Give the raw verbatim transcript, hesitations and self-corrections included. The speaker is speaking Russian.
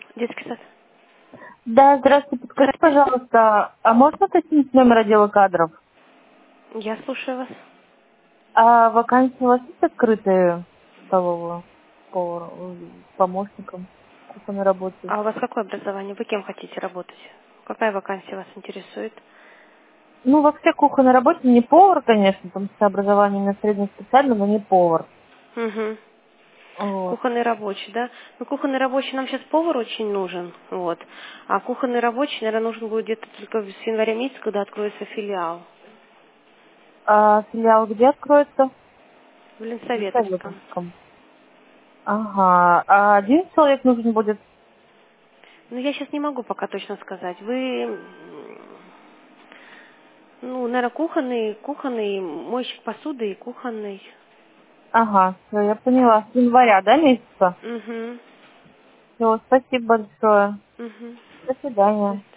Детский сад. Да, здравствуйте. Подскажите, Здравствуйте. пожалуйста, а можно уточнить номер отдела кадров? Я слушаю вас. А вакансии у вас есть открытые столовую повара, э, с помощником кухонной работы? А у вас какое образование? Вы кем хотите работать? Какая вакансия вас интересует? Ну, вообще кухонной работе не повар, конечно, потому что образование на среднеспециальном, но не повар. Угу. Вот. Кухонный рабочий, да? Ну, кухонный рабочий нам сейчас повар очень нужен, вот. А кухонный рабочий, наверное, нужен будет где-то только с января месяца, когда откроется филиал А филиал где откроется? в В Ленсоветовском. Советовском. Ага. А один человек нужен будет? Ну, я сейчас не могу пока точно сказать. Вы, м, ну, наверное, кухонный, кухонный, мойщик посуды и кухонный. Ага, все, я поняла. С января, да, месяца? Угу. Все, спасибо большое. Угу. До свидания.